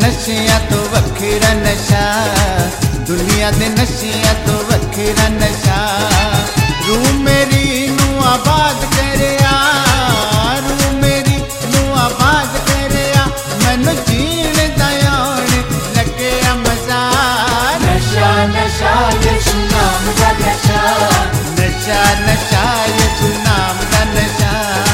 नशिया तो वखरा नशा, दुनिया दे नशिया तो वखरा नशा। रूह मेरी नू आबाद करिया, रूह मेरी नू आबाद करिया, मैनू जीण दा आउण लग्या मजा। नशा नशा यीशु नाम दा नशा, नशा नशा यीशु नाम दा नशा।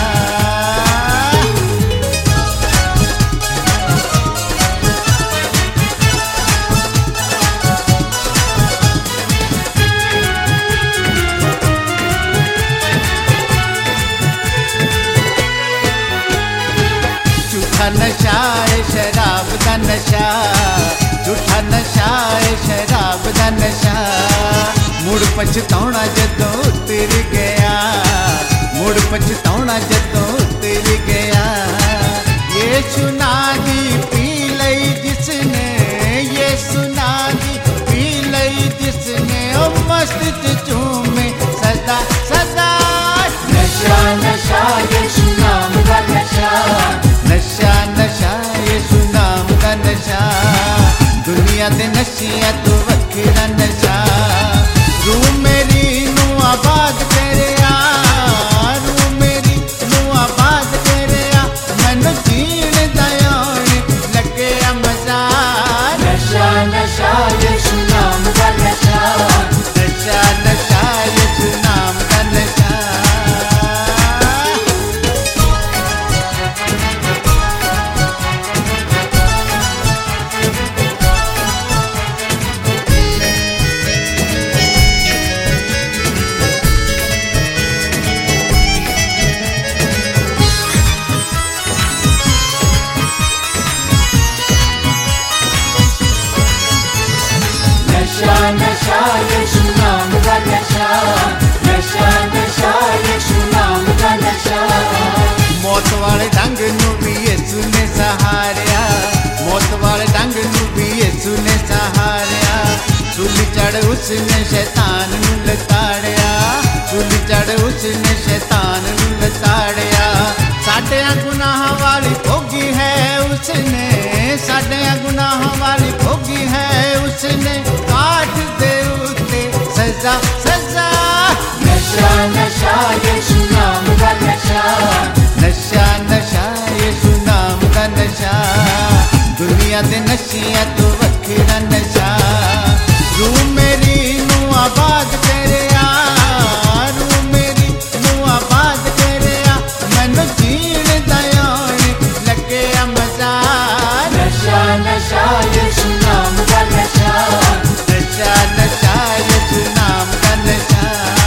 झूठा नशा है शराब दा नशा, झूठा नशा है शराब दा नशा। मुड़ पछताउणा जदों उतर गया, मुड़ पछताउणा जदों उतर गया। यीशु नाम दी पी लई जिसने, यीशु नाम दी पी लई जिसने, ओ मस्त च झूमे सदा सदा। नशा नशा यीशु नाम दा नशा, नशा नशा यीशु नाम दा नशा। दुनिया दे नशिया तो वखरा नशा। रूह मेरी नू आबाद करिया, रूह मेरी नू आबाद करिया, मैनू जीण दा आउण लग्या मजा। नशा नशा यीशु नाम दा नशा, नशा नशा यीशु नाम दा नशा। नशा नशा यीशु नाम दा नशा, नशा नशा यीशु नाम दा नशा। मौत वाले डंग नू भी यीशु ने सहारिया, मौत वाले डंग नू भी यीशु ने सहारिया। सूली चढ़ उसने शैतान नू लताड़िया, सूली चढ़ उसने शैतान नू लताड़िया। साडियां गुनाहां वाली भोगी है उसने, साडियां गुनाहां वाली भोगी है उसने। काट दे उत्ते सजा सजा। नशा नशा यीशु नाम दा नशा, नशा नशा यीशु नाम दा नशा। दुनिया दे नशिया तो वखरा नशा। रूह मेरी नू आबाद करिया, रूह मेरी नू आबाद करिया, मैनू जीण दा आउण लग्या मजा। नशा नशा यीशु नाम दा नशा, नशा नशा यीशु नाम दा नशा।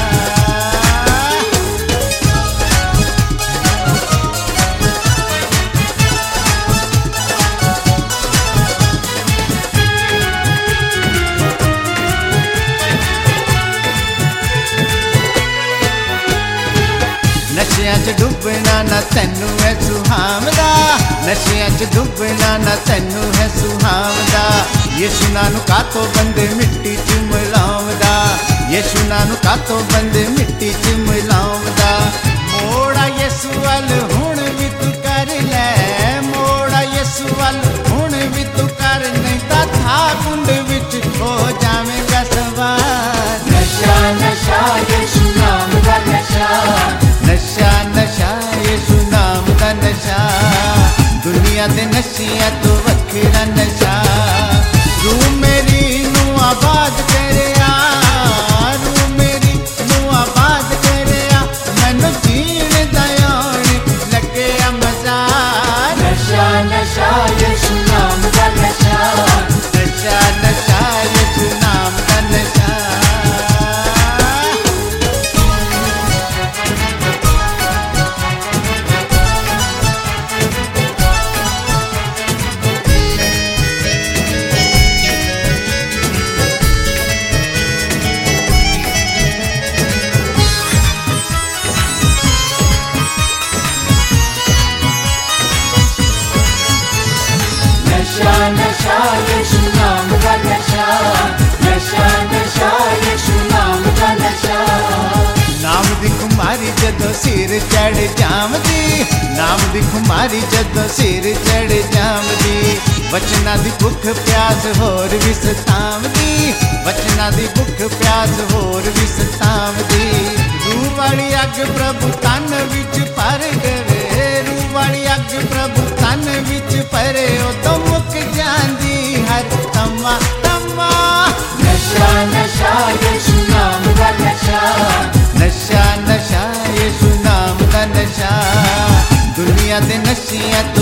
नशियां च डुबना ना तैनू है सुहावदा, नशियां च डुबना ना तैनू है सुहावदा। यीशु नानू कातों बंदे मिट्टी च मिलावदा, यीशु नानू कातों बंदे मिट्टी च मिलावदा। मोड़ा यीशु वल हुण भी तू कर लै, मोड़ा यीशु वल हुण भी तू कर, नहीं तां था कुंड विच हो जावेगा सवार। नशा नशा यीशु नाम दा नशा, नशा नशा यीशु नाम दा नशा। दुनिया दे नशिया तो वखरा नशा। रूह मेरी नू आबाद करिया, रूह मेरी नू आबाद करिया, मैनू जीण दा आउण लग्या मजा। नशा नशा यीशु नाम दा नशा, नशा नशा यीशु नाम दा नशा। नशा नशा यीशु नाम दा नशा, नशा नशा यीशु नाम दा नशा। नाम दी कुमारी जदों सिर चढ़ जावदी, नाम दी खुमारी जदों सिर चढ़ जावदी वचना दी भुख प्यास होर भी सतावदी वचना दी भुख प्यास होर भी सतावदी रूह वाली अग प्रभु तन विच भर देवे रूह वाली अग प्रभु तन विच भरे उदों मुक जांदी हर तमा तमा नशा नशा यीशु नाम दा नशा नशा नशा यीशु नाम दा नशा दुनिया दे नशियां